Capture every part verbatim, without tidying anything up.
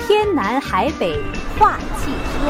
天南海北话汽车。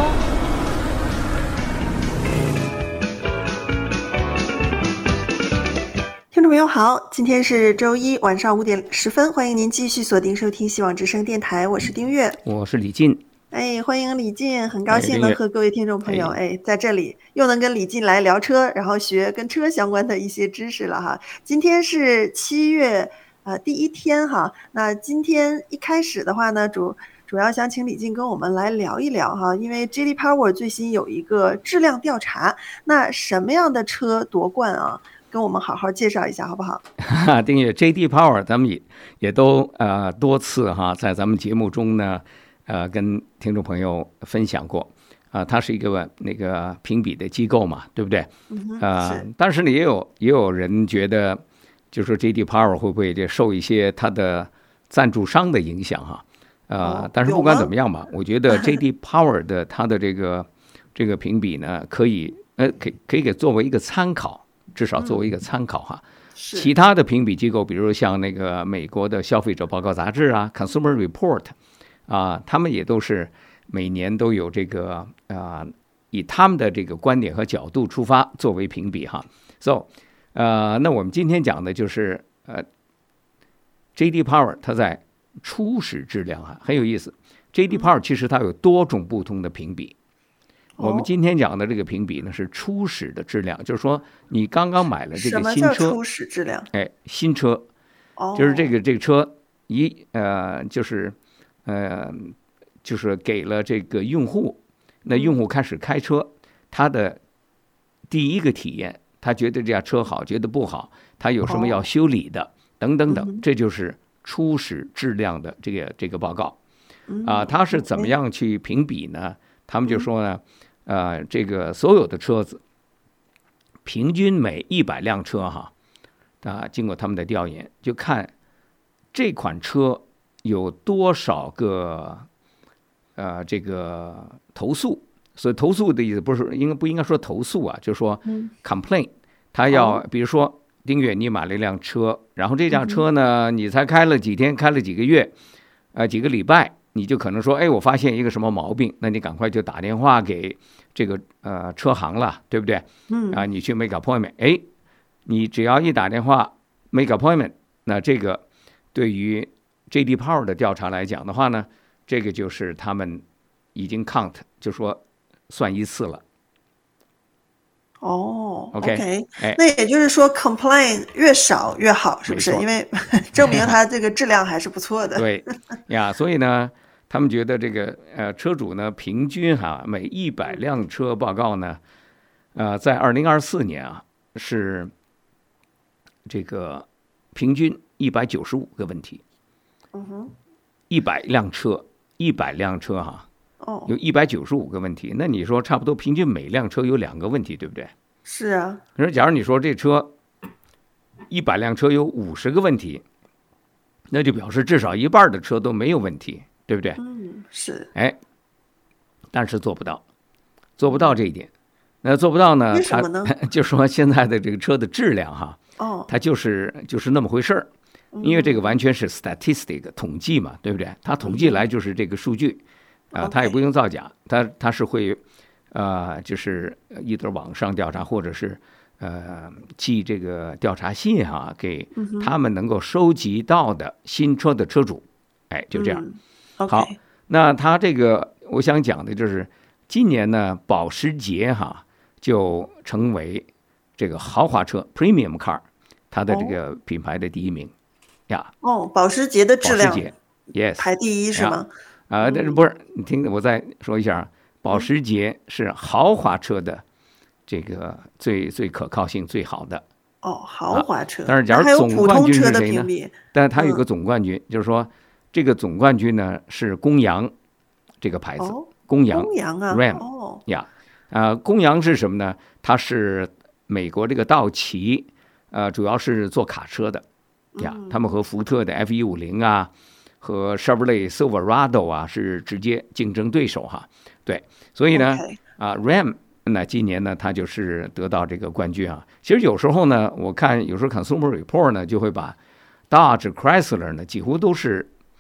听众朋友好，今天是周一晚上五点十分，欢迎您继续锁定收听希望之声电台，我是丁月， 我是李进。 哎，欢迎李进，很高兴能和各位听众朋友 哎, 哎，在这里又能跟李进来聊车，然后学跟车相关的一些知识了哈。今天是七月呃第一天哈，那今天一开始的话呢，主主要想请李进跟我们来聊一聊哈，因为 J D Power 最新有一个质量调查，那什么样的车夺冠啊？跟我们好好介绍一下好不好？ 订阅 J D Power 咱们也也都呃多次哈在咱们节目中呢呃跟听众朋友分享过啊、呃，它是一个那个评比的机构嘛，对不对？ 嗯、 呃，但是呢也有也有人觉得，就说 J D Power 会不会这受一些它的赞助商的影响哈？呃， 哦、 但是不管怎么样吧，我觉得 J D Power 的它的这个这个评比呢，可以呃可以可以给作为一个参考。至少作为一个参考哈、嗯，其他的评比机构，比如像那个美国的消费者报告杂志啊 ，Consumer Report 啊，他们也都是每年都有这个啊，以他们的这个观点和角度出发作为评比哈。So， 呃，那我们今天讲的就是呃 ，J D Power 它在初始质量啊很有意思。J D Power 其实它有多种不同的评比。我们今天讲的这个评比呢是初始的质量，就是说你刚刚买了这个新车， 什么叫初始质量？ 哎，新车，就是这个这个车一呃就是呃就是给了这个用户，那用户开始开车，他的第一个体验，他觉得这辆车好，觉得不好，他有什么要修理的，等等等，这就是初始质量的这个这个报告啊，他是怎么样去评比呢？他们就说呢。呃，这个所有的车子，平均每一百辆车哈，啊，经过他们的调研，就看这款车有多少个呃这个投诉。所以投诉的意思不是应该不应该说投诉啊，就是说 complaint。他要比如说丁月你买了一辆车，然后这辆车呢你才开了几天，开了几个月，呃几个礼拜。你就可能说，哎，我发现一个什么毛病，那你赶快就打电话给这个呃车行了，对不对？ 嗯啊，你去 make appointment， 哎，你只要一打电话 make appointment， 那这个对于 J D Power 的调查来讲的话呢，这个就是他们已经 count， 就说算一次了。 哦 ，OK，, OK， 哎， 那也就是说 complain 越少越好，是不是？因为证明它这个质量还是不错的。 对呀，所以呢。他们觉得这个呃车主呢，平均哈每一百辆车报告呢，呃，在二零二四年啊是这个平均一百九十五个问题。 嗯哼， 一百辆车，一百辆车哈， 哦， 有一百九十五个问题。那你说差不多平均每辆车有两个问题，对不对？ 是啊。 可是假如你说这车一百辆车有五十个问题，那就表示至少一半的车都没有问题。对不对？ 嗯，是。 哎，但是做不到，做不到这一点。那做不到呢？ 为什么呢？ 就说现在的这个车的质量哈， 哦， 它就是就是那么回事儿。因为这个完全是 statistic 统计嘛，对不对？它统计来就是这个数据啊、呃，它也不用造假，它它是会呃，就是一则网上调查，或者是呃寄这个调查信哈、啊，给他们能够收集到的新车的车主。哎，就这样。 嗯好，那他这个我想讲的就是，今年呢，保时捷哈就成为这个豪华车 premium car 它的这个品牌的第一名呀。 哦，保时捷的质量， 保时捷 yes 排第一是吗？ 啊、呃，但是不是？你听我再说一下，保时捷是豪华车的这个最最可靠性最好的。 哦，豪华车。 啊、但是假如总冠军是谁呢？但是它有个总冠军，嗯、就是说。这个总冠军呢是公羊这个牌子， 哦、 公羊， 公羊啊 ，Ram， 哦呀，啊，公羊是什么呢？它是美国这个道奇，呃，主要是做卡车的，呀， 嗯、 他们和福特的 F 一五零啊，和 Chevrolet Silverado 啊是直接竞争对手哈。对，所以呢， okay. 啊 ，Ram 那今年呢，他就是得到这个冠军啊。其实有时候呢，我看有时候 Consumer Report 呢就会把 Dodge Chrysler 呢几乎都是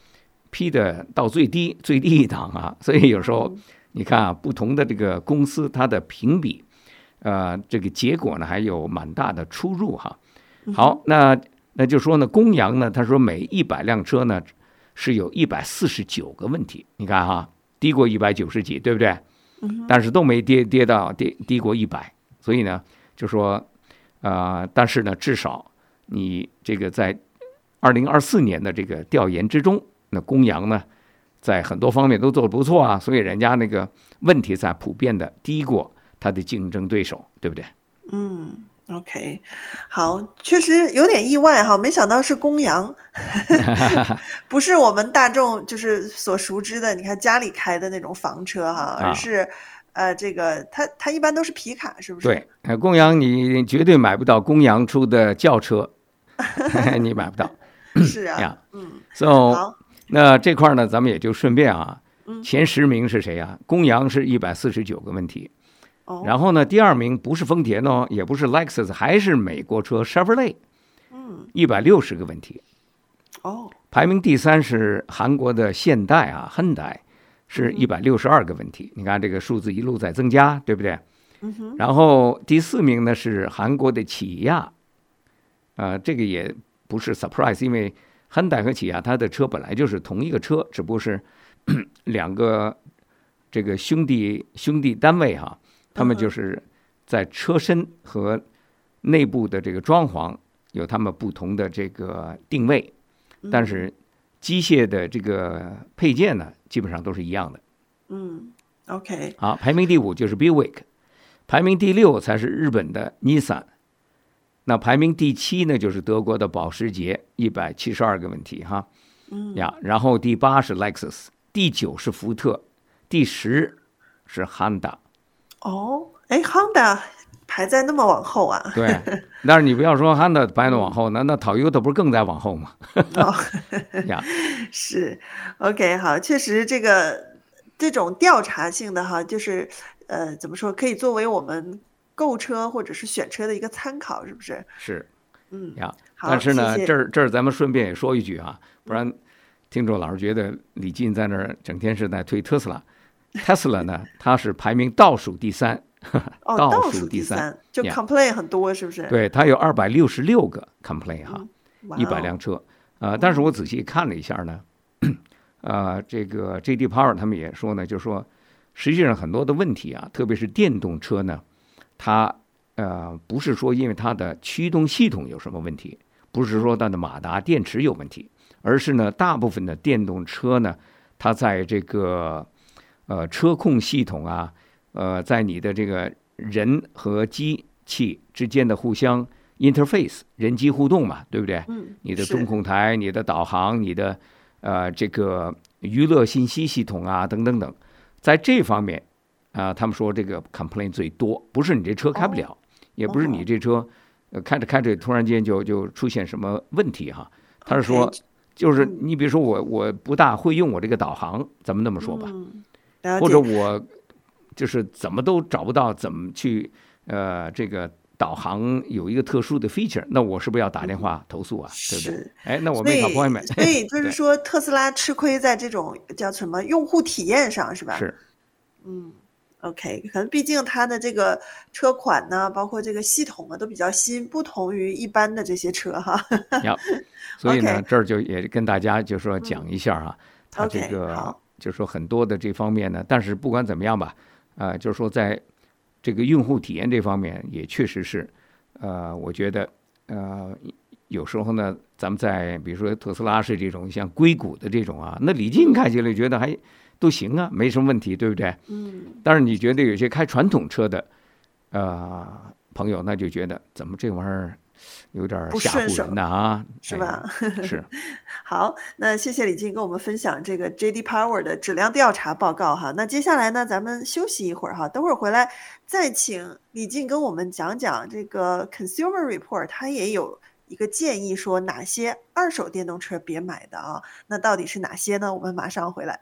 批的到最低最低一档啊，所以有时候你看啊，不同的这个公司它的评比，呃，这个结果呢还有蛮大的出入哈。好，那那就说呢，公羊呢，他说每一百辆车呢是有一百四十九个问题，你看哈，低过一百九十几，对不对？但是都没跌跌到跌低过一百，所以呢，就说，呃，但是呢，至少你这个在二零二四年的这个调研之中，那公羊呢，在很多方面都做得不错啊，所以人家那个问题在普遍的低过他的竞争对手，对不对？ 嗯 ，OK， 好，确实有点意外哈，没想到是公羊，不是我们大众就是所熟知的，你看家里开的那种房车哈，而是、啊、呃这个它它一般都是皮卡，是不是？ 对，呃，公羊你绝对买不到公羊出的轿车，你买不到。 是啊， 呀， 嗯 ，so 那这块呢，咱们也就顺便啊，前十名是谁啊？公羊是一百四十九个问题， 哦、 然后呢，第二名不是丰田哦，也不是 Lexus， 还是美国车 Chevrolet， 嗯， 一百六十个问题， 哦， 排名第三是韩国的现代啊，Hyundai，是一百六十二个问题，你看这个数字一路在增加，对不对？ 嗯哼， 然后第四名呢是韩国的起亚，呃，这个也不是 surprise， 因为Hyundai和起亚它的车本来就是同一个车，只不过是两个这个兄弟兄弟单位哈，他们就是在车身和内部的这个装潢有他们不同的这个定位，但是机械的这个配件呢，基本上都是一样的。 嗯 ，OK， 好，排名第五就是 Buick， 排名第六才是日本的 Nissan。那排名第七呢，就是德国的保时捷，一百七十二个问题哈， 嗯呀，然后第八是 Lexus， 第九是福特，第十是 Honda。 哦，哎 ，Honda 排在那么往后啊？ 对，但是你不要说 Honda 排在往后，那那 Toyota 不是更在往后吗？ 哦， 呀， 是 ，OK， 好，确实这个这种调查性的哈，就是呃，怎么说，可以作为我们购车或者是选车的一个参考，是不是？ 是， 嗯呀，但是呢， 谢谢这儿这儿咱们顺便也说一句啊，不然听众老是觉得李进在那儿整天是在推特斯拉，特斯拉呢，它是排名倒数第三， 哦， 倒倒数第三， 三， 就 complain 很多，是不是？ 对，它有二百六十六个 complain 哈， 哇哦一百辆车，呃，但是我仔细看了一下呢，呃，这个 J D Power 他们也说呢，就说实际上很多的问题啊，特别是电动车呢。它呃不是说因为它的驱动系统有什么问题，不是说它的马达电池有问题，而是呢大部分的电动车呢，它在这个呃车控系统啊，呃在你的这个人和机器之间的互相 interface 人机互动嘛，对不对？ 嗯， 你的中控台、你的导航、你的呃这个娱乐信息系统啊等等等，在这方面。啊、呃，他们说这个 complaint 最多，不是你这车开不了， oh. 也不是你这车，呃，开着开着突然间就就出现什么问题哈。他是说， okay. 就是你比如说我我不大会用我这个导航，咱们那么说吧， 嗯、 或者我就是怎么都找不到怎么去呃这个导航有一个特殊的 feature， 那我是不是要打电话投诉啊？嗯、对不对？哎，那我 make appointment。 所以就是说，特斯拉吃亏在这种叫什么用户体验上，是吧？ 是， 嗯。OK， 可能毕竟它的这个车款呢，包括这个系统啊，都比较新，不同于一般的这些车哈。 呀，所以呢， okay. 这儿就也跟大家就说讲一下啊，它这个、 okay, 就说很多的这方面呢，但是不管怎么样吧，呃，就是说在这个用户体验这方面也确实是，呃，我觉得呃有时候呢，咱们在比如说特斯拉是这种像硅谷的这种啊，那李静开起来觉得还。都行啊，没什么问题，对不对？ 嗯。 但是你觉得有些开传统车的，呃，朋友，那就觉得怎么这玩意儿有点吓唬人的啊， 是吧？ 哎、是。 好，那谢谢李静跟我们分享这个 J D Power 的质量调查报告哈。那接下来呢，咱们休息一会儿哈，等会儿回来再请李静跟我们讲讲这个 Consumer Report， 它也有一个建议说哪些二手电动车别买的啊。那到底是哪些呢？我们马上回来。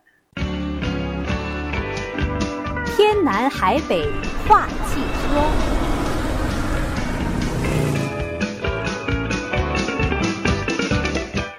天南海北话汽车， 听众朋友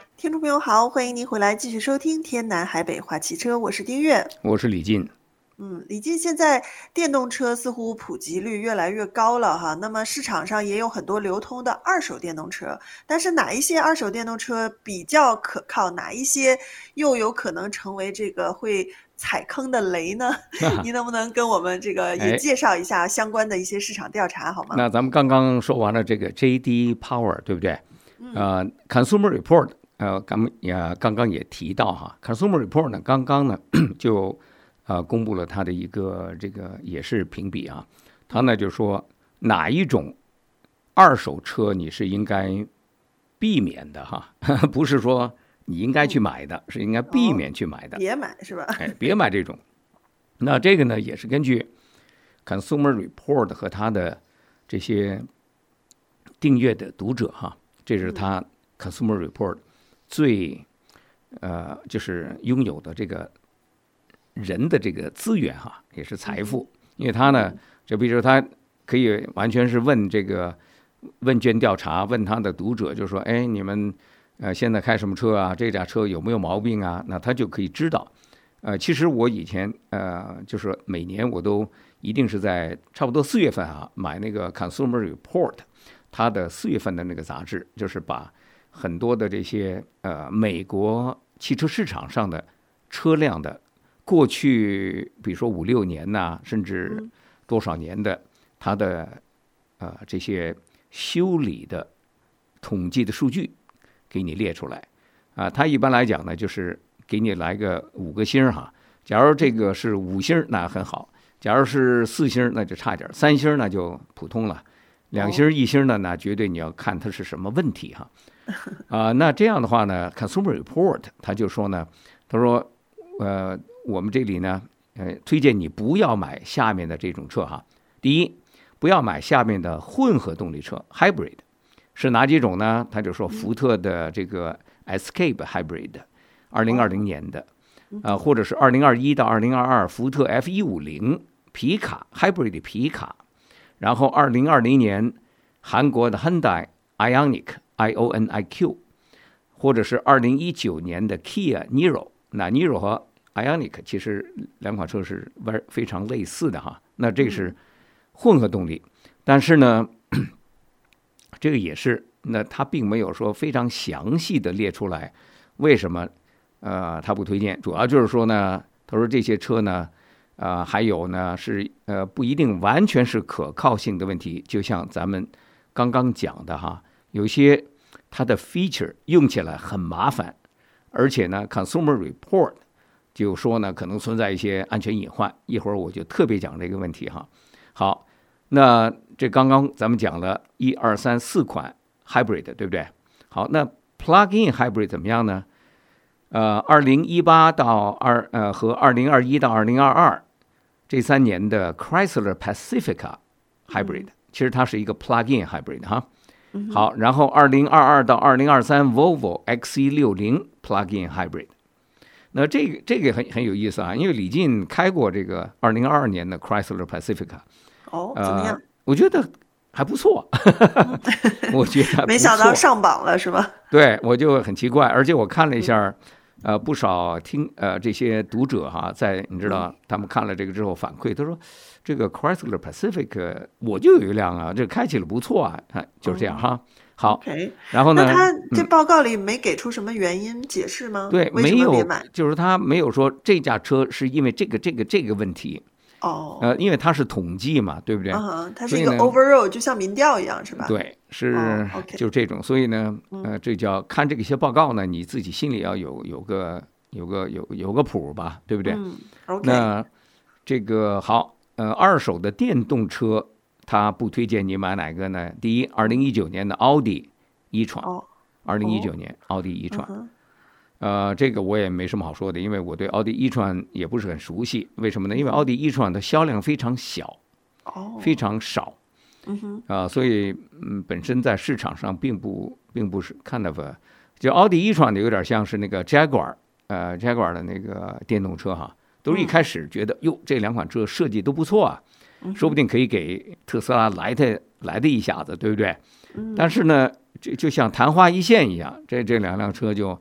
朋友好，欢迎您回来继续收听天南海北话汽车，我是丁月， 我是李进。 嗯，李进，现在电动车似乎普及率越来越高了哈，那么市场上也有很多流通的二手电动车，但是哪一些二手电动车比较可靠，哪一些又有可能成为这个会踩坑的雷呢？您能不能跟我们这个也介绍一下相关的一些市场调查好吗？ 那咱们刚刚说完了这个 J D Power 对不对？呃 Consumer Report 呃刚也刚刚也提到哈 Consumer Report 呢刚刚呢就呃公布了它的一个这个也是评比啊，它呢就说哪一种二手车你是应该避免的哈，不是说你应该去买的，是应该避免去买的， 别买是吧？ 哎，别买这种。那这个呢也是根据 Consumer Report 和它的这些订阅的读者哈，这是它 Consumer Report 最呃就是拥有的这个人的这个资源哈，也是财富。因为它呢，就比如说它可以完全是问这个问卷调查，问他的读者，就说，哎，你们呃现在开什么车啊？这架车有没有毛病啊？那他就可以知道。呃，其实我以前呃就是每年我都一定是在差不多四月份啊买那个 Consumer Report。它的四月份的那个杂志，就是把很多的这些呃美国汽车市场上的车辆的过去，比如说五六年呐、啊，甚至多少年的它的呃这些修理的统计的数据给你列出来啊。它一般来讲呢，就是给你来个五个星哈。假如这个是五星，那很好；假如是四星，那就差点；三星那就普通了。两星一星的那绝对你要看它是什么问题哈，啊、呃，那这样的话呢 ，Consumer Report 他就说呢，他说，呃，我们这里呢，呃，推荐你不要买下面的这种车哈。第一，不要买下面的混合动力车 Hybrid， 是哪几种呢？他就说福特的这个 Escape Hybrid， 二零二零年的，呃，或者是二零二一到二零二二福特 F 一五零皮卡 Hybrid 皮卡。然后二零二零年韩国的 Hyundai Ioniq I O N I Q， 或者是二零一九年的 Kia Niro， 那 Niro 和 Ioniq 其实两款车是非常类似的哈，那这个是混合动力，但是呢这个也是，那它并没有说非常详细的列出来为什么呃它不推荐，主要就是说呢，他说这些车呢啊、呃，还有呢是呃不一定完全是可靠性的问题，就像咱们刚刚讲的哈，有些它的 feature 用起来很麻烦，而且呢 Consumer Report 就说呢可能存在一些安全隐患，一会儿我就特别讲这个问题哈。好，那这刚刚咱们讲了一二三四款 Hybrid 对不对？好，那 Plug-in Hybrid 怎么样呢？呃，二零一八到二呃和二零二一到二零二二。这三年的 Chrysler Pacifica Hybrid， 其实它是一个 Plug-in Hybrid 哈。好，然后二零二二到二零二三 Volvo X C 六十 Plug-in Hybrid， 那这个这个很很有意思啊，因为李进开过这个二零二二年的 Chrysler Pacifica， 哦，怎么样？ 呃、我觉得还不错，我觉得没想到上榜了是吧？ 对，我就很奇怪，而且我看了一下。呃，不少听呃这些读者哈，在你知道他们看了这个之后反馈，他说这个 Chrysler Pacific 我就有一辆啊，这开起来不错啊，就是这样哈。好， okay， 然后呢？ 那他这报告里没给出什么原因解释吗？ 对， 为什么别买？ 没有，就是他没有说这架车是因为这个这个这个问题。 哦， 呃，因为它是统计嘛，对不对？ 嗯，它是一个 overall， 就像民调一样，是吧？ 对，是、 哦 okay， 就这种。所以呢，呃，这叫看这个些报告呢，你自己心里要有有个有个有有个谱吧，对不对？ 嗯 okay， 那这个好，呃，二手的电动车，它不推荐你买哪个呢？第一，二零一九年的奥迪一创，二零一九年奥迪一创。 嗯呃，这个我也没什么好说的，因为我对奥迪一创也不是很熟悉。为什么呢？因为奥迪一创的销量非常小， 哦， 非常少， 嗯哼， 啊、呃，所以嗯，本身在市场上并不并不是看到吧，就奥迪一创的有点像是那个 Jaguar， 呃 Jaguar 的那个电动车哈，都是一开始觉得哟，这两款车设计都不错啊，说不定可以给特斯拉来的来的一下子，对不对？但是呢，就就像昙花一现一样，这这两辆车就。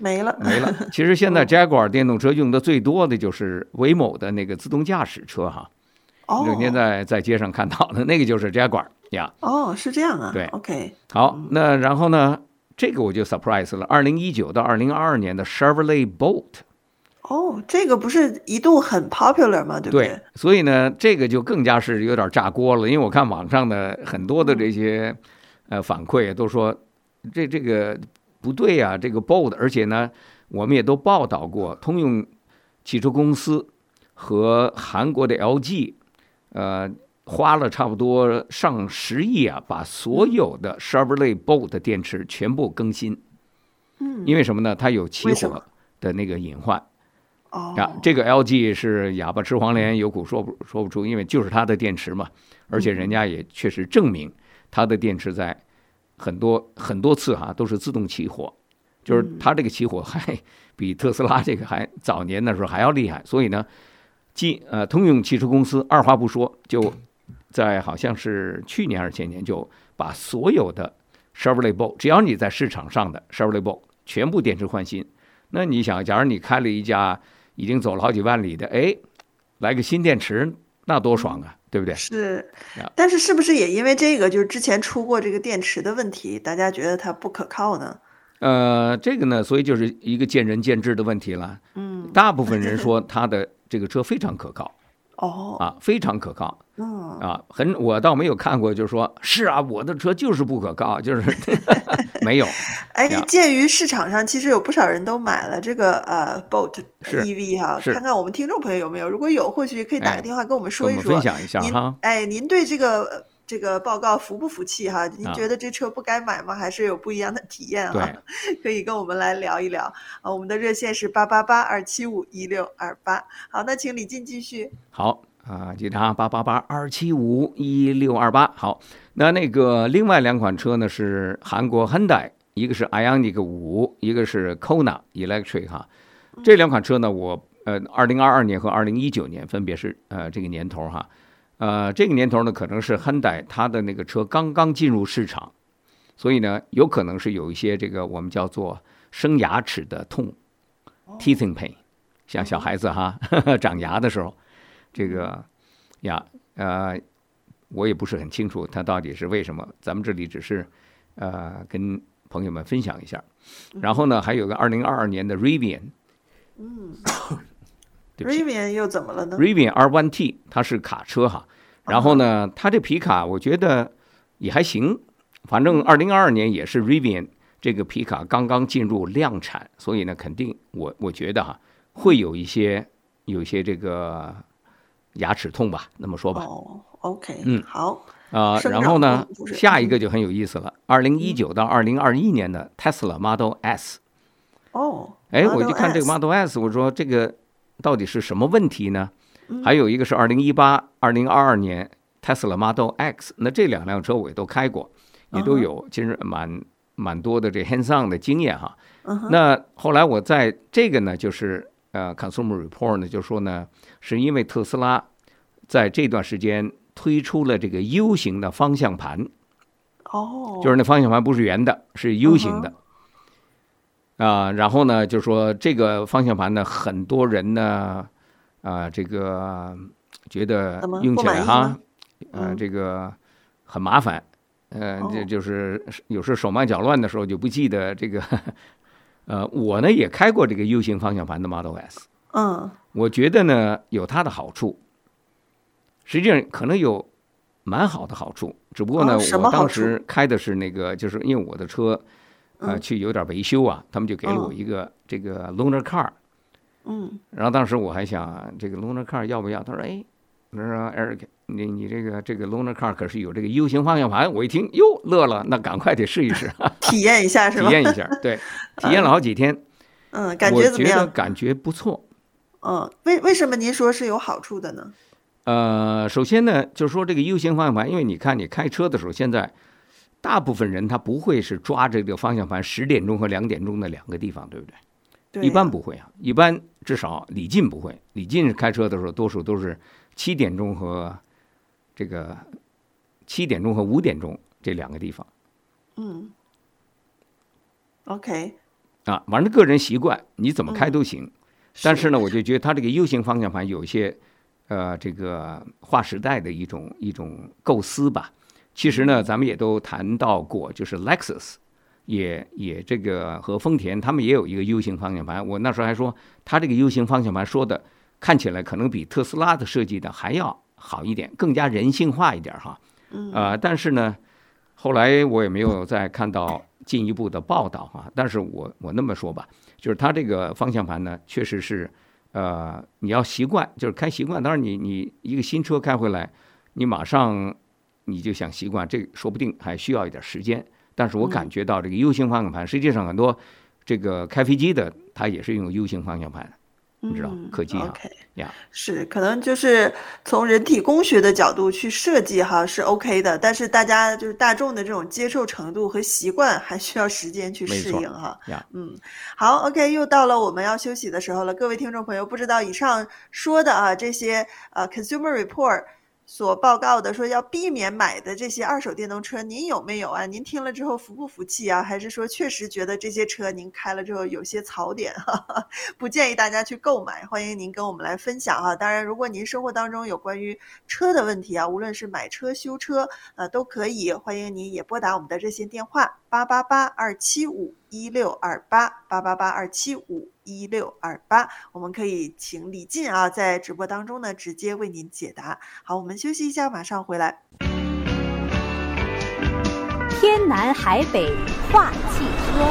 没了没了。其实现在 Jaguar 电动车用的最多的就是 Waymo 的那个自动驾驶车哈， 哦， 整天在在街上看到的那个就是 Jaguar 呀。 哦，是这样啊。 对 ，OK。 好，那然后呢，这个我就 surprise 了。二零一九到二零二二年的 Chevrolet Bolt。 哦，这个不是一度很 popular 吗？对不对？ 对，所以呢，这个就更加是有点炸锅了，因为我看网上的很多的这些呃反馈都说这这个不对呀、啊，这个 Bolt， 而且呢，我们也都报道过，通用汽车公司和韩国的 L G， 呃，花了差不多上十亿啊，把所有的 Chevrolet Bolt 的电池全部更新。 嗯， 因为什么呢？它有起火的那个隐患。 哦， 啊，这个 L G 是哑巴吃黄连，有苦说不说不出，因为就是它的电池嘛，而且人家也确实证明它的电池在很多很多次哈、啊、都是自动起火，就是它这个起火还比特斯拉这个还早年的时候还要厉害，所以呢，即呃通用汽车公司二话不说，就在好像是去年还是前年就把所有的 Chevrolet Bolt， 只要你在市场上的 Chevrolet Bolt 全部电池换新。那你想，假如你开了一家已经走了好几万里的，哎，来个新电池，那多爽啊，对不对？ 是，但是是不是也因为这个，就是之前出过这个电池的问题，大家觉得它不可靠呢？ 呃，这个呢，所以就是一个见仁见智的问题了。嗯，大部分人说它的这个车非常可靠。 哦， 啊，非常可靠。 嗯， 啊，很，我倒没有看过，就是说是啊，我的车就是不可靠，就是没有。 哎，鉴于市场上其实有不少人都买了这个呃 Bolt E V 哈，看看我们听众朋友有没有，如果有，或许可以打个电话跟我们说一说， 跟我们分享一下哈。 哎，您对这个这个报告服不服气哈？您觉得这车不该买吗？还是有不一样的体验哈？可以跟我们来聊一聊啊。我们的热线是八八八二七五一六二八。好，那请李进继续。 好。啊，记得啊，八八八二七五一六二八。好，那那个另外两款车呢是韩国 Hyundai， 一个是 Ioniq 五，一个是 Kona Electric 哈。这两款车呢，我呃，二零二二年和二零一九年分别是呃这个年头哈。呃，这个年头呢，可能是 Hyundai 它的那个车刚刚进入市场，所以呢，有可能是有一些这个我们叫做生牙齿的痛 ，teething pain， 像小孩子哈呵呵长牙的时候。这个呀，呃，我也不是很清楚它到底是为什么。咱们这里只是呃跟朋友们分享一下。然后呢，还有个二零二二年的 Rivian， 嗯，Rivian 又怎么了呢 ？Rivian R 一 T 它是卡车哈，然后呢，它这皮卡我觉得也还行，反正二零二二年也是 Rivian 这个皮卡刚刚进入量产，所以呢，肯定我我觉得哈会有一些有一些这个。牙齿痛吧，那么说吧。 哦 ，OK， 嗯， 好啊、呃，然后呢，下一个就很有意思了。二零一九到二零二一年的 Tesla Model S。 哦， 哎，我就看这个 Model S， 我说这个到底是什么问题呢？嗯、还有一个是二零一八、二零二二年 Tesla Model X， 那这两辆车我也都开过，也都有其实蛮蛮多的这 hands-on 的经验哈。 嗯、 那后来我在这个呢，就是呃 Consumer Report 呢，就说呢。是因为特斯拉在这段时间推出了这个 U 型的方向盘， 哦， 就是那方向盘不是圆的，是 U 型的，啊、呃，然后呢，就说这个方向盘呢，很多人呢，啊、呃，这个觉得用起来哈，呃，这个很麻烦，呃，这就是有时候手忙脚乱的时候就不记得这个，呃，我呢也开过这个 U 型方向盘的 Model S。 嗯， 我觉得呢有它的好处，实际上可能有蛮好的好处，只不过呢， 哦、 我当时开的是那个，就是因为我的车，呃，去有点维修啊，他们就给了我一个这个 loaner car， 嗯， 然后当时我还想这个 loaner car 要不要？他说，哎，他说 Eric， 你你这个这个 loaner car 可是有这个 U 型方向盘，我一听哟乐了，那赶快得试一试， 体验一下是吧？ 体验一下，对，体验了好几天， 嗯，感觉怎么样？ 我觉得感觉不错。 嗯，为为什么您说是有好处的呢？ 呃，首先呢，就是说这个 U 型方向盘，因为你看你开车的时候，现在大部分人他不会是抓这个方向盘十点钟和两点钟的两个地方，对不对？ 对、啊， 一般不会啊，一般至少李进不会，李进开车的时候多数都是七点钟和这个七点钟和五点钟这两个地方。 嗯 ，OK。 啊，反正个人习惯，你怎么开都行。嗯、但是呢，我就觉得它这个 U 型方向盘有一些呃这个划时代的一种一种构思吧。其实呢，咱们也都谈到过，就是 Lexus 也也这个和丰田他们也有一个 U 型方向盘。我那时候还说，它这个 U 型方向盘说的看起来可能比特斯拉的设计的还要好一点，更加人性化一点哈。呃，但是呢，后来我也没有再看到进一步的报道哈。但是我我那么说吧，就是它这个方向盘呢，确实是呃你要习惯，就是开习惯。当然你你一个新车开回来，你马上你就想习惯，这说不定还需要一点时间。但是我感觉到这个 U 型方向盘，实际上很多这个开飞机的，它也是用 U 型方向盘，你知道，科技啊，呀， 是可能就是从人体工学的角度去设计哈是 OK 的，但是大家就是大众的这种接受程度和习惯还需要时间去适应哈。嗯，好 ，OK， 又到了我们要休息的时候了，各位听众朋友，不知道以上说的啊这些呃 Consumer Report所报告的说要避免买的这些二手电动车，您有没有啊？您听了之后服不服气啊？还是说确实觉得这些车您开了之后有些槽点，哈哈，不建议大家去购买？欢迎您跟我们来分享哈。当然，如果您生活当中有关于车的问题啊，无论是买车、修车，呃，都可以。欢迎您也拨打我们的热线电话八八八二七五一六二八八八八二七五一六二八，我们可以请李进啊，在直播当中呢直接为您解答。好，我们休息一下，马上回来。 天南海北话汽车。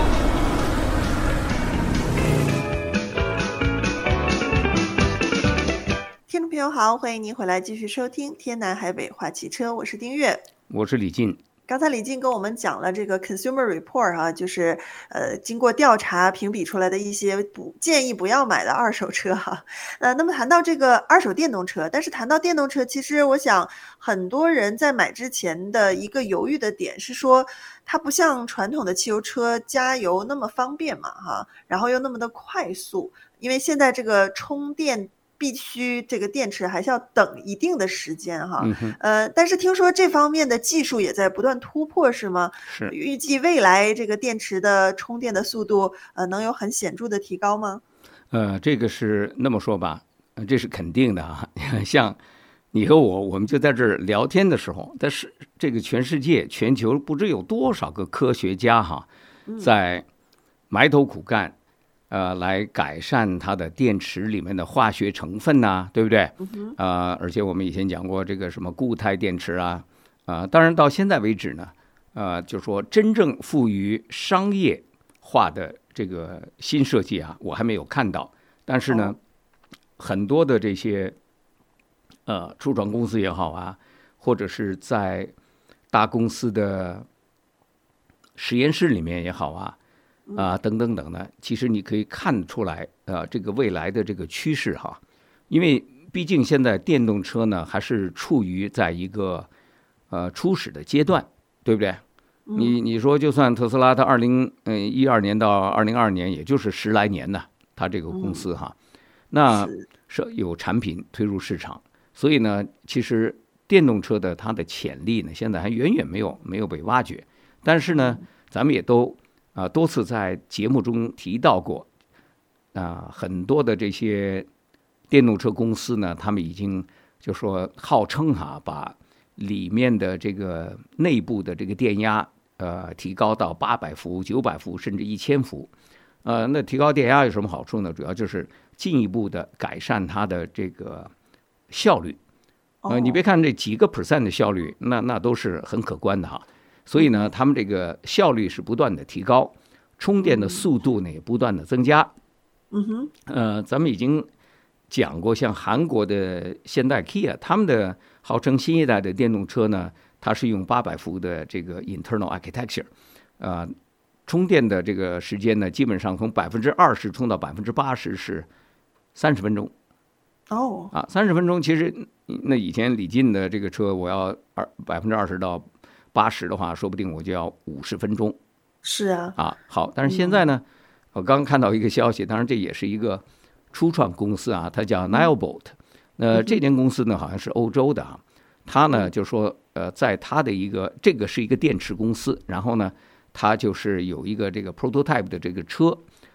听众朋友好，欢迎您回来继续收听天南海北话汽车，我是丁月， 我是李进。 刚才李进跟我们讲了这个 Consumer Report 啊，就是呃经过调查评比出来的一些不建议不要买的二手车哈。呃，那么谈到这个二手电动车，但是谈到电动车，其实我想很多人在买之前的一个犹豫的点是说，它不像传统的汽油车加油那么方便嘛哈，然后又那么的快速，因为现在这个充电必须这个电池还是要等一定的时间哈， 嗯、 呃，但是听说这方面的技术也在不断突破，是吗？ 是。 预计未来这个电池的充电的速度，呃，能有很显著的提高吗？ 呃，这个是那么说吧，这是肯定的啊。像你和我，我们就在这儿聊天的时候，但是这个全世界、全球不知有多少个科学家哈，在埋头苦干。呃，来改善它的电池里面的化学成分呐、啊，对不对？呃，而且我们以前讲过这个什么固态电池啊，啊、呃，当然到现在为止呢，呃，就说真正赋予商业化的这个新设计啊，我还没有看到。但是呢，很多的这些呃初创公司也好啊，或者是在大公司的实验室里面也好啊。啊、呃，等等等呢，其实你可以看出来，呃，这个未来的这个趋势哈，因为毕竟现在电动车呢还是处于在一个呃初始的阶段，对不对？你你说就算特斯拉，它二零嗯一二年到二零二二年，也就是十来年呢，它这个公司哈，那是有产品推入市场，所以呢，其实电动车的它的潜力呢，现在还远远没有没有被挖掘，但是呢，咱们也都。啊，多次在节目中提到过，啊，很多的这些电动车公司呢，他们已经就说号称哈、啊，把里面的这个内部的这个电压，呃，提高到八百伏、九百伏，甚至一千伏。呃，那提高电压有什么好处呢？主要就是进一步的改善它的这个效率。呃，你别看这几个 percent 的效率，那那都是很可观的哈。所以呢，他们这个效率是不断的提高，充电的速度呢也不断的增加。 嗯哼， 呃，咱们已经讲过，像韩国的现代 Kia， 他们的号称新一代的电动车呢，它是用八百伏的这个 internal architecture， 呃，充电的这个时间呢，基本上从百分之二十充到百分之八十是三十分钟。 哦， 啊，三十分钟，其实那以前李进的这个车，我要二百分之二十到八十的话，说不定我就要五十分钟。 是啊， 啊，好，但是现在呢，嗯、我刚看到一个消息，当然这也是一个初创公司啊，它叫 Nilebolt。那这间公司呢，好像是欧洲的啊，它呢就说，呃，在它的一个这个是一个电池公司，然后呢，它就是有一个这个 prototype 的这个车，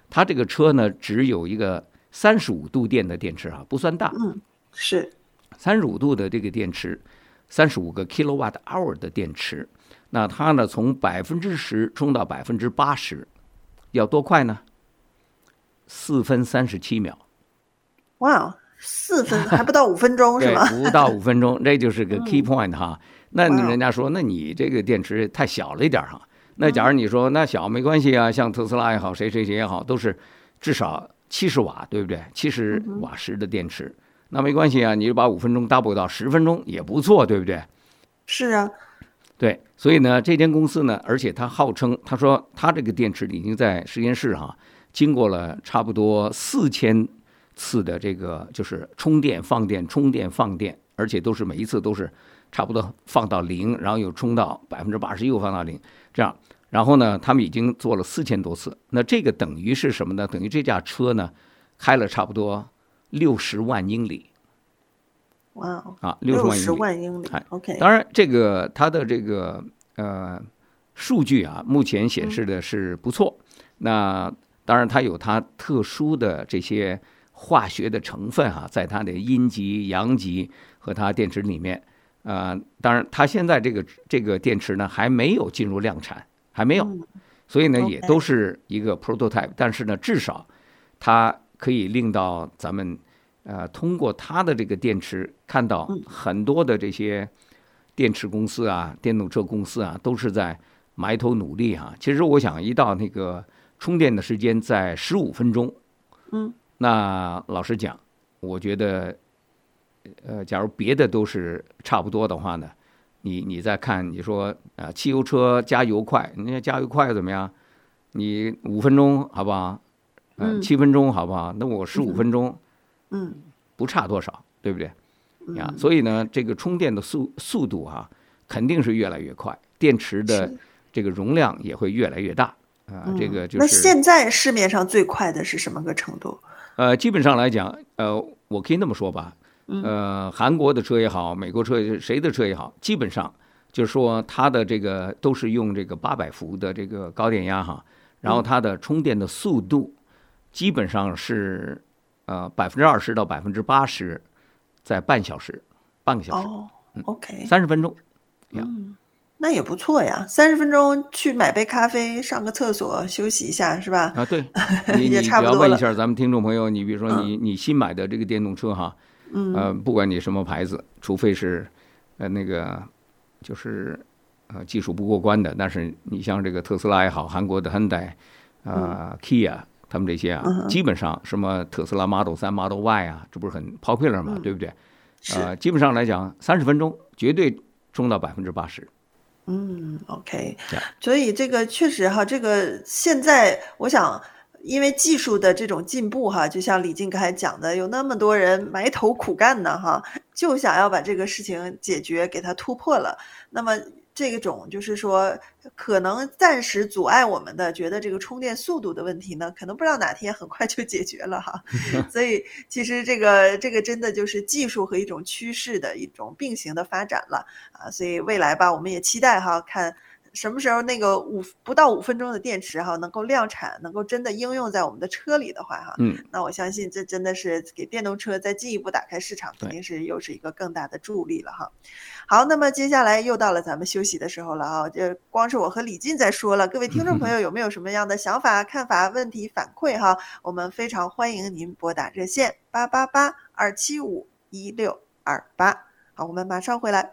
它这个车呢只有一个三十五度电的电池啊，不算大。 嗯，是三十五度的这个电池，三十五个 kilowatt hour 的电池，那它呢从百分之十充到百分之八十，要多快呢？四分三十七秒。 哇，四分还不到五分钟是吗？ 对，不到五分钟，这就是个 key point 哈。那人家说，那你这个电池太小了一点哈。那假如你说那小没关系啊，像特斯拉也好，谁谁谁也好，都是至少七十瓦，对不对？七十瓦时的电池，那没关系啊，你就把五分钟 double 到十分钟也不错，对不对？ 是啊， 对，所以呢，这间公司呢，而且他号称，他说他这个电池已经在实验室哈，经过了差不多四千次的这个就是充电放电充电放电，而且都是每一次都是差不多放到零，然后又充到百分之八十，又放到零，这样。然后呢，他们已经做了四千多次。那这个等于是什么呢？等于这架车呢，开了差不多六十万英里。 哇啊， 六十万英里。OK。 当然，这个它的这个呃数据啊，目前显示的是不错。嗯、那当然，它有它特殊的这些化学的成分哈、啊，在它的阴极、阳极和它电池里面。呃，当然，它现在这个这个电池呢还没有进入量产，还没有，所以呢也都是一个 prototype。但是呢，至少它可以令到咱们呃通过它的这个电池看到很多的这些电池公司啊、电动车公司啊都是在埋头努力哈、啊。其实我想，一到那个充电的时间在十五分钟， 嗯， 那老实讲，我觉得。呃，假如别的都是差不多的话呢，你你再看，你说啊、呃，汽油车加油快，人家加油快怎么样？你五分钟好不好？呃、嗯，七分钟好不好？那我十五分钟， 嗯， 不差多少，对不对？呀，所以呢，这个充电的速速度哈、啊，肯定是越来越快，电池的这个容量也会越来越大啊、呃。这个就是。 那现在市面上最快的是什么个程度？ 呃，基本上来讲，呃，我可以那么说吧。呃，韩国的车也好，美国车谁的车也好，基本上就是说它的这个都是用这个八百伏的这个高电压哈，然后它的充电的速度基本上是呃百分之二十到百分之八十，在半小时，半个小时。 哦、，OK， 三十分钟。 嗯，那也不错呀，三十分钟去买杯咖啡，上个厕所休息一下是吧？ 啊，对，你你要问一下咱们听众朋友，你比如说你、嗯、你新买的这个电动车哈。呃，不管你什么牌子，除非是，呃，那个，就是，呃，技术不过关的。但是你像这个特斯拉也好，韩国的亨代，啊、呃、Kia 他们这些啊， 嗯、 基本上什么特斯拉 Model 三、Model Y 啊，这不是很 popular 嘛，嗯、对不对？呃，基本上来讲，三十分钟绝对充到百分之八十。 嗯 ，OK， 所以这个确实哈，这个现在我想。因为技术的这种进步哈，就像李静刚才讲的，有那么多人埋头苦干呢哈，就想要把这个事情解决，给它突破了。那么这种就是说，可能暂时阻碍我们的，觉得这个充电速度的问题呢，可能不知道哪天很快就解决了哈。所以其实这个这个真的就是技术和一种趋势的一种并行的发展了啊。所以未来吧，我们也期待哈，看。什么时候那个五不到五分钟的电池哈能够量产，能够真的应用在我们的车里的话哈， 嗯， 那我相信这真的是给电动车再进一步打开市场，肯定是又是一个更大的助力了哈。好，那么接下来又到了咱们休息的时候了啊，这光是我和李进在说了，各位听众朋友有没有什么样的想法、看法、问题反馈哈？我们非常欢迎您拨打热线八八八二七五一六二八。好，我们马上回来。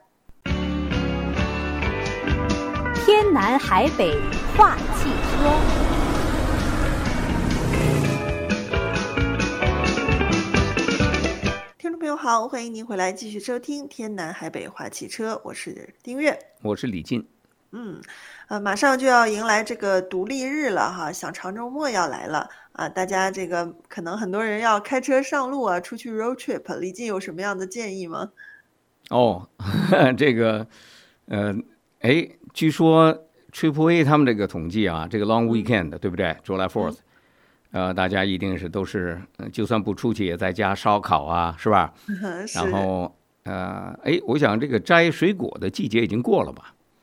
天南海北话汽车， 听众朋友好，欢迎您回来继续收听天南海北话汽车，我是丁月， 我是李进。 嗯，呃，马上就要迎来这个独立日了哈，小长周末要来了啊，大家这个可能很多人要开车上路啊，出去 road trip， 李进有什么样的建议吗？ 哦，这个，呃，哎。据说 Triple A 他们这个统计啊，这个 Long Weekend、嗯、对不对 ？July Fourth，、嗯、呃，大家一定是都是，就算不出去也在家烧烤啊，是吧？ 嗯、是然后呃，哎，我想这个摘水果的季节已经过了吧？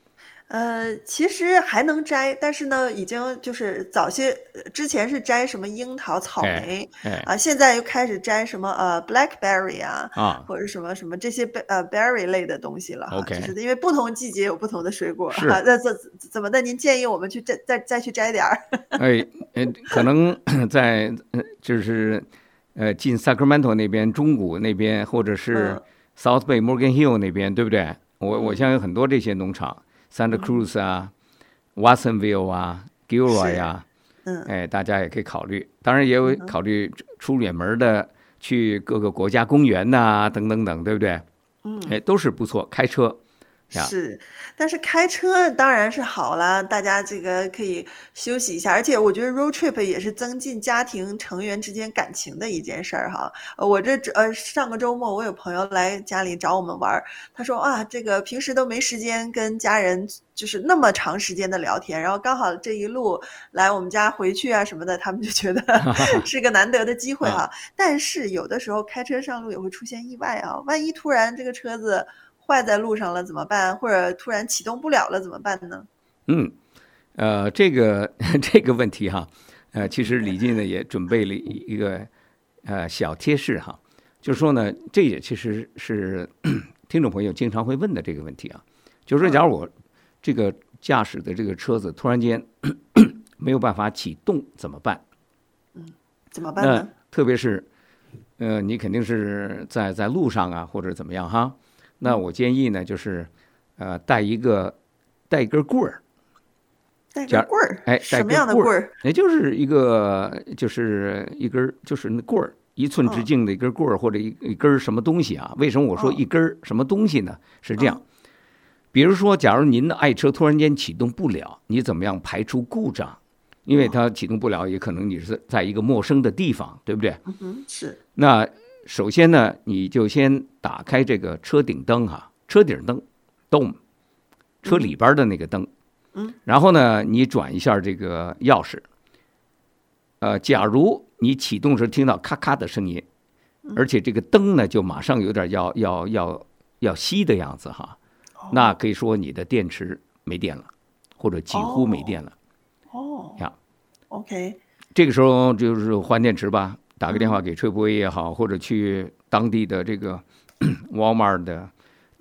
呃，其实还能摘，但是呢，已经就是早些之前是摘什么樱桃、草莓， 哎哎、 啊，现在又开始摘什么呃 blackberry 啊， 啊， 或者什么什么这些呃 berry 类的东西了哈。 OK 就是因为不同季节有不同的水果哈。 是， 那怎怎么的？您建议我们去再再再去摘点儿？ 哎，呃，可能在呃就是呃进 Sacramento 那边、中谷那边，或者是嗯 South Bay、Morgan Hill 那边，对不对？我我嗯相信很多这些农场，Santa 嗯 Cruz 啊、Watsonville 啊、Gilroy 是， 啊， 嗯哎，大家也可以考虑。当然也有嗯哼考虑出远门的，去各个国家公园呐、等等等，对不对？ 嗯。 哎，都是不错，开车呀， 是，但是开车当然是好了，大家这个可以休息一下，而且我觉得 road trip 也是增进家庭成员之间感情的一件事儿哈。呃我这呃上个周末我有朋友来家里找我们玩儿，他说啊，这个平时都没时间跟家人就是那么长时间的聊天，然后刚好这一路来我们家回去啊什么的，他们就觉得是个难得的机会啊， 哈。但是有的时候开车上路也会出现意外啊，万一突然这个车子坏在路上了怎么办？或者突然启动不了了怎么办呢？ 嗯，呃，这个这个问题哈，呃，其实李进呢也准备了一一个呃小贴士哈，就是说呢，这也其实是听众朋友经常会问的这个问题啊，就是说，假如我这个驾驶的这个车子突然间没有办法启动怎么办？ 怎么办那呢？ 特别是呃，你肯定是在在路上啊，或者怎么样哈，那我建议呢，就是呃带一个带一根棍儿。 带假根棍儿， 哎，带什么根棍儿， 样的棍儿？ 也就是一个，就是一根儿，就是那棍儿，一寸直嗯径的一根棍儿，或者一一根儿什么东西啊？为什么我说嗯一根儿什么东西呢？是这样， 嗯比如说，假如您的爱车突然间启动不了，你怎么样排除故障？因为它启动不了，也可能你是在一个陌生的地方，对不对？ 嗯哼，是， 那首先呢，你就先打开这个车顶灯哈、车顶灯 ，dome，车里边的那个灯。 嗯， 然后呢，你转一下这个钥匙。呃，假如你启动时听到咔咔的声音，而且这个灯呢就马上有点要要要要熄的样子哈，那可以说你的电池没电了，或者几乎没电了。 哦呀， ，OK， 这个时候就是换电池吧，打个电话给吹波也好，或者去当地的这个 Walmart 的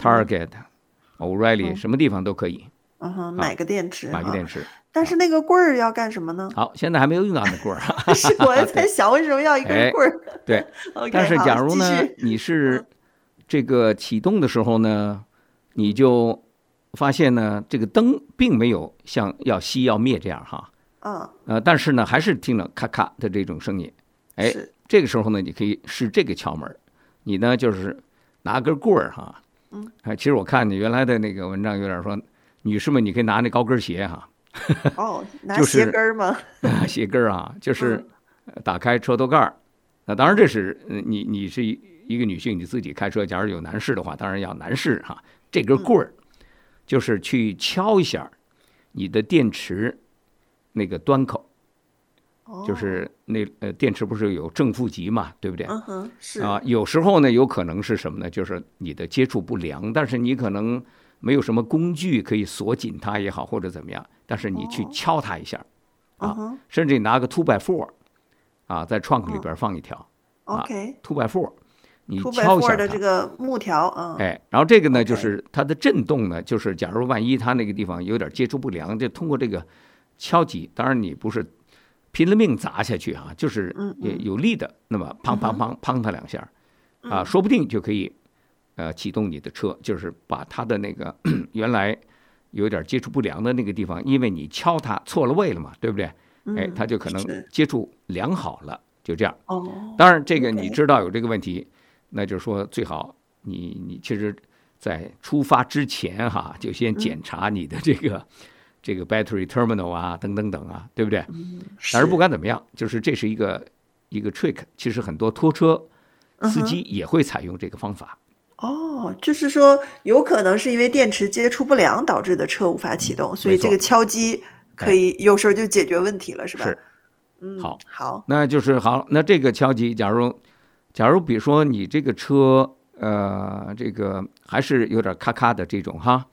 Target、O'Reilly 什么地方都可以。 嗯哼，买个电池， 买个电池。 但是那个棍儿要干什么呢？ 好，现在还没有用到那棍儿。 是我在想，为什么要一根棍儿？ 对， OK， 但是假如呢好继续， 你是这个启动的时候呢，你就发现呢，这个灯并没有像要熄要灭这样哈， 嗯， 呃，但是呢，还是听了咔咔的这种声音。哎， 是， 这个时候呢，你可以试这个窍门儿，你呢就是拿根棍儿哈， 嗯， 哎，其实我看你原来的那个文章有点说，女士们你可以拿那高跟鞋哈。 哦，拿就是鞋跟儿吗？ 鞋跟儿啊，就是打开车头盖儿。那当然这是呃你你是一一个女性，你自己开车，假如有男士的话，当然要男士哈。这根棍儿就是去敲一下你的电池那个端口， 哦就是那呃电池不是有正负极嘛，对不对？ 嗯哼，是啊，有时候呢有可能是什么呢？就是你的接触不良，但是你可能没有什么工具可以锁紧它也好，或者怎么样，但是你去敲它一下，啊， 嗯哼甚至你拿个 two by four， 啊，在 trunk 里边放一条，啊 ，OK， two by four， 你 two by 敲一 four 下它的这，个木条，嗯， 哎，然后这个呢 OK 就是它的震动呢，就是假如万一它那个地方有点接触不良，就通过这个敲击，当然你不是拼了命砸下去啊，就是嗯有有力的，那么砰砰砰砰它两下，啊，说不定就可以呃启动你的车，就是把它的那个原来有点接触不良的那个地方，因为你敲它错了位了嘛，对不对？哎，它就可能是接触良好了，就这样。 哦， 当然，这个 OK 你知道有这个问题，那就是说最好你你其实，在出发之前哈，就先检查你的这个、这个 battery terminal 啊，等等等啊，对不对？但是不管怎么样，就是这是一个一个 trick，其实很多拖车司机也会采用这个方法。 哦，就是说有可能是因为电池接触不良导致的车无法启动，所以这个敲击可以有时候就解决问题了，是吧？ 是， 嗯， 好， 好， 那就是好。那这个敲击，假如假如比如说你这个车呃，这个还是有点咔咔的这种哈，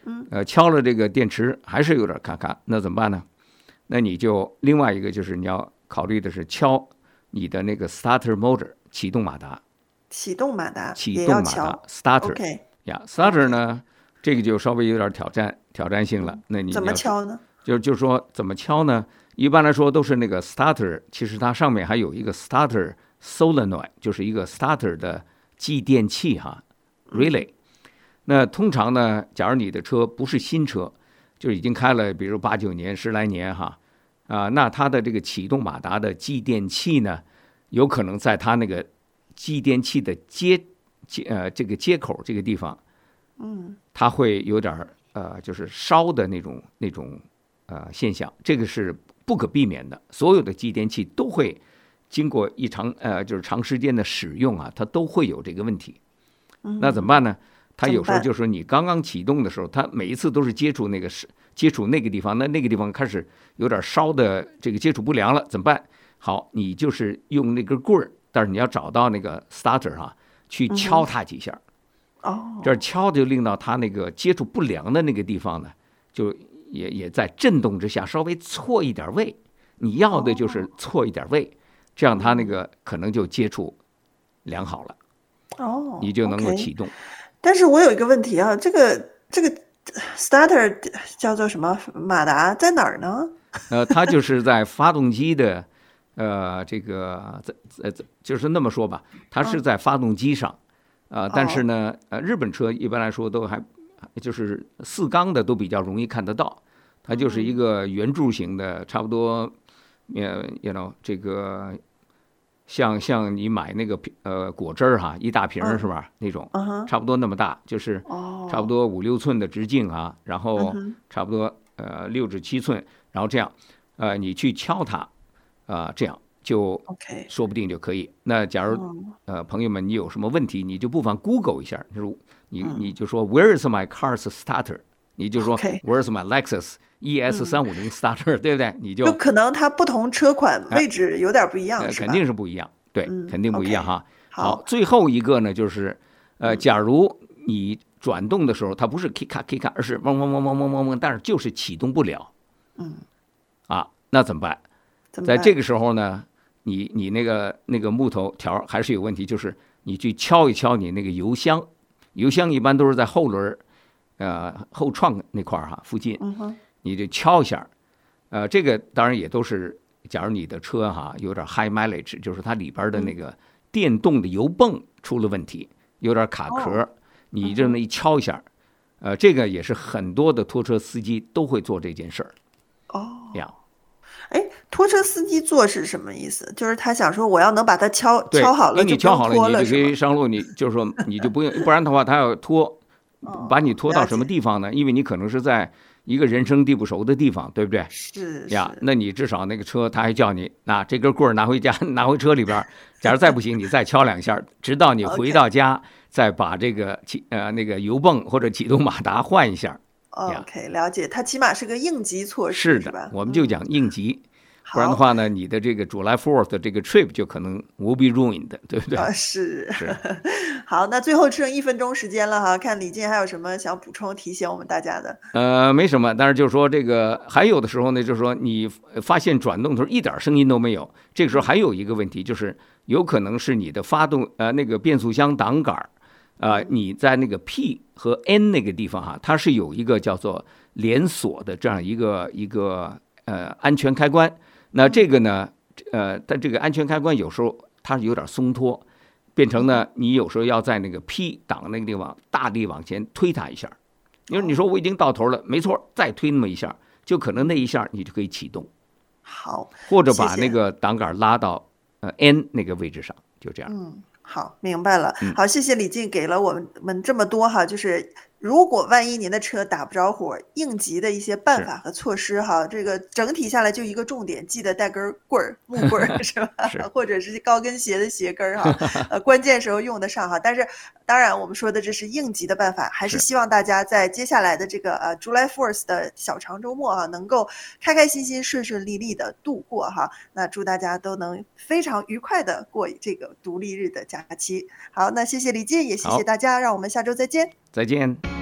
呃，敲了这个电池还是有点咔咔，那怎么办呢？那你就另外一个就是你要考虑的是敲你的那个 starter motor 启动马达。 启动马达启动马达 starter 呀、yeah, starter 呢，这个就稍微有点挑战挑战性了。那你怎么敲呢？ 就就是说怎么敲呢？一般来说都是那个 starter， 其实它上面还有一个 starter solenoid， 就是一个 starter 的继电器哈 relay。那通常呢，假如你的车不是新车，就已经开了，比如八九年、十来年哈啊，那它的这个启动马达的继电器呢，有可能在它那个继电器的接接呃这个接口这个地方， 嗯， 它会有点呃就是烧的那种那种呃现象，这个是不可避免的。所有的继电器都会经过一长呃就是长时间的使用啊，它都会有这个问题。 嗯、 那怎么办呢？它有时候就是说你刚刚启动的时候，它每一次都是接触那个接触那个地方，那那个地方开始有点烧的这个接触不良了，怎么办？好，你就是用那根棍儿。但是你要找到那个 starter 啊，去敲它几下， 哦， 这敲就令到它那个接触不良的那个地方呢，就也也在震动之下稍微错一点位。你要的就是错一点位，这样它那个可能就接触良好了， 哦， 你就能够启动。 但是我有一个问题啊，这个这个 starter 叫做什么马达在哪儿呢？ 呃，它就是在发动机的。呃，这个呃，就是那么说吧，它是在发动机上，啊、呃，但是呢，呃，日本车一般来说都还就是四缸的都比较容易看得到，它就是一个圆柱形的，差不多，呃，you know 这个像像你买那个呃果汁儿哈，一大瓶是吧？那种差不多那么大，就是差不多五六寸的直径啊，然后差不多呃六至七寸，然后这样，呃，你去敲它。啊、呃，这样就说不定就可以。那假如呃朋友们你有什么问题，你就不妨 Google 一下，就是你你就说 Where is my car's starter？ 你就说 Where is my Lexus E S 三五零 starter，、嗯、对不对？你就就可能它不同车款位置有点不一样， 呃、 是吧？ 肯定是不一样，对，嗯、肯定不一样哈。 好， 好，最后一个呢就是呃，假如你转动的时候，它不是 kick 卡 kick 卡，而是嗡嗡嗡嗡嗡嗡嗡，但是就是启动不了， 嗯， 啊，那怎么办？在这个时候呢，你你那个那个木头条还是有问题，就是你去敲一敲你那个油箱，油箱一般都是在后轮，呃后窗那块儿哈附近，你就敲一下，呃这个当然也都是，假如你的车哈有点 high mileage， 就是它里边的那个电动的油泵出了问题，有点卡壳，你这么一敲一下，呃这个也是很多的拖车司机都会做这件事儿， 哦， 呀。 哎，拖车司机做是什么意思？就是他想说，我要能把它敲敲好了， 你敲好了，你就可以上路。你就是说，你就不用，不然的话，他要拖，把你拖到什么地方呢？因为你可能是在一个人生地不熟的地方，对不对？ 是呀，那你至少那个车他还叫你拿这根棍儿拿回家，拿回车里边。假如再不行，你再敲两下，直到你回到家，再把这个启呃那个油泵或者启动马达换一下。 OK， 了解，它起码是个应急措施， 是的，我们就讲应急，嗯、不然的话呢，你的这个 July fourth 的这个 trip 就可能 will be ruined， 对不对？ 啊，是是。 好，那最后只剩一分钟时间了哈，看李进还有什么想补充提醒我们大家的？ 呃，没什么，但是就是说这个还有的时候呢，就是说你发现转动的时候一点声音都没有，这个时候还有一个问题，就是有可能是你的发动呃那个变速箱挡杆。呃，你在那个 P 和 N 那个地方哈，它是有一个叫做连锁的这样一个一个呃安全开关。那这个呢，呃，但这个安全开关有时候它有点松脱，变成呢，你有时候要在那个 P 档那个地方大力往前推它一下。因为你说我已经到头了，没错，再推那么一下，就可能那一下你就可以启动。 好， 或者把那个挡杆拉到呃 N 那个位置上，就这样。 嗯。好，明白了。好，谢谢李进给了我们这么多哈，就是如果万一您的车打不着火，应急的一些办法和措施哈，这个整体下来就一个重点，记得带根棍儿，木棍儿是吧？ 是或者是高跟鞋的鞋跟儿哈，呃，关键时候用得上哈。但是当然我们说的这是应急的办法，还是希望大家在接下来的这个呃 July fourth 的小长周末哈，能够开开心心、顺顺利利的度过哈。那祝大家都能非常愉快的过这个独立日的假期。好，那谢谢李进，也谢谢大家，让我们下周再见。 再见。